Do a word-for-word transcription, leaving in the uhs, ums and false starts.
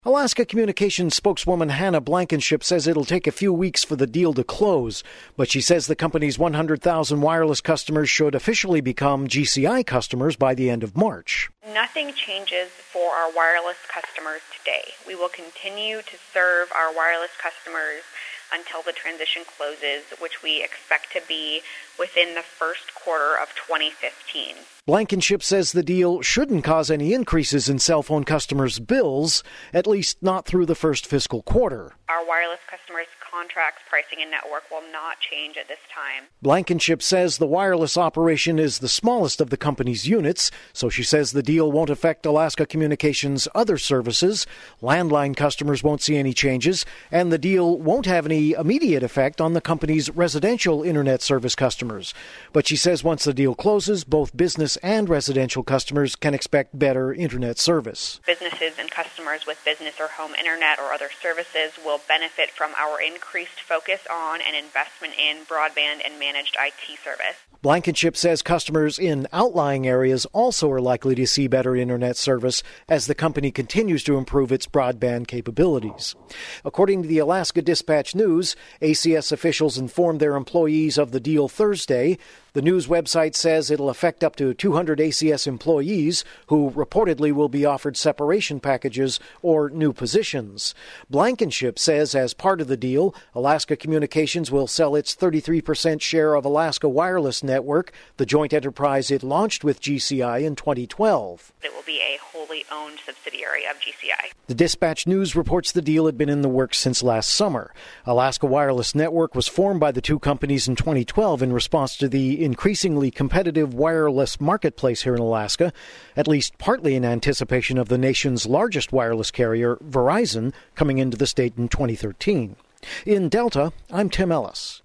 Alaska Communications spokeswoman Hannah Blankenship says it'll take a few weeks for the deal to close, but she says the company's one hundred thousand wireless customers should officially become G C I customers by the end of March. Nothing changes for our wireless customers today. We will continue to serve our wireless customers until the transition closes, which we expect to be within the first quarter of twenty fifteen. Blankenship says the deal shouldn't cause any increases in cell phone customers' bills, at least not through the first fiscal quarter. Our wireless customers' contracts, pricing, and network will not change at this time. Blankenship says the wireless operation is the smallest of the company's units, so she says the deal won't affect Alaska Communications' other services. Landline customers won't see any changes, and the deal won't have any immediate effect on the company's residential internet service customers. But she says once the deal closes, both business and residential customers can expect better internet service. Businesses and customers with business or home internet or other services will benefit from our increased focus on and investment in broadband and managed I T service. Blankenship says customers in outlying areas also are likely to see better internet service as the company continues to improve its broadband capabilities. According to the Alaska Dispatch News, A C S officials informed their employees of the deal Thursday. The news website says it'll affect up to two hundred A C S employees who reportedly will be offered separation packages or new positions. Blankenship says as part of the deal, Alaska Communications will sell its thirty-three percent share of Alaska Wireless Network, the joint enterprise it launched with G C I in twenty twelve. It will be a wholly owned subsidiary of G C I. The Dispatch News reports the deal had been in the works since last summer. Alaska Wireless Network was formed by the two companies in twenty twelve in response to the increasingly competitive wireless marketplace here in Alaska, at least partly in anticipation of the nation's largest wireless carrier, Verizon, coming into the state in twenty thirteen. In Delta, I'm Tim Ellis.